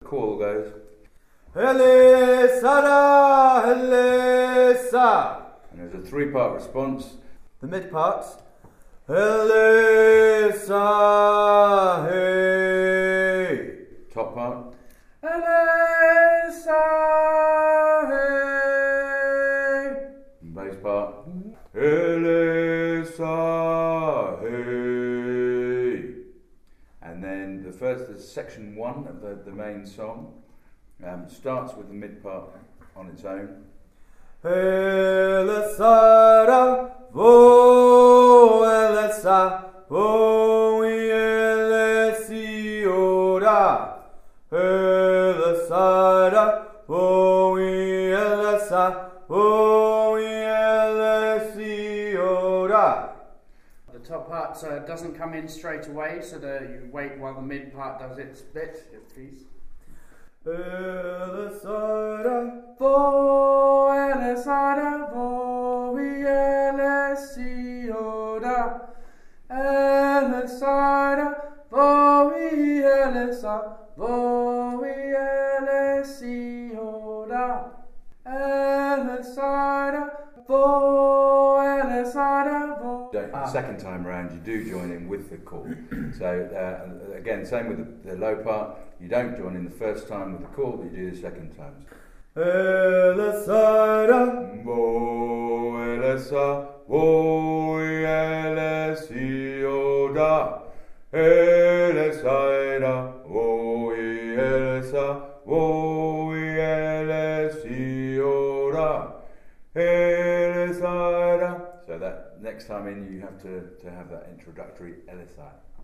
call goes. Elisa, Elisa. And there's a 3-part response. The mid part. Elisa, hey. Top part. Elisa, hey. Bass part. Elisa, hey. And then the section 1 of the main song starts with the mid part on its own. Elisa, vo, Elisa, vo, Elisiora. Elisa, vo, Elisa, vo, Elisiora. The top part doesn't come in straight away, so you wait while the mid part does its bit, please. Elisa, vo, Elisa, vo, Elisiora. Elisa, vo, Elisa, vo, Elisiora. Elisa, vo, Elisa, vo. The second time around, you do join in with the call. So again, same with the low part. You don't join in the first time with the call, but you do the second time. Elisa, Vo, Elisa, vo, Elisiora. Elisa, vo, Elisa, vo, Elisiora. Elisa. So that next time in, you have to have that introductory Elisa.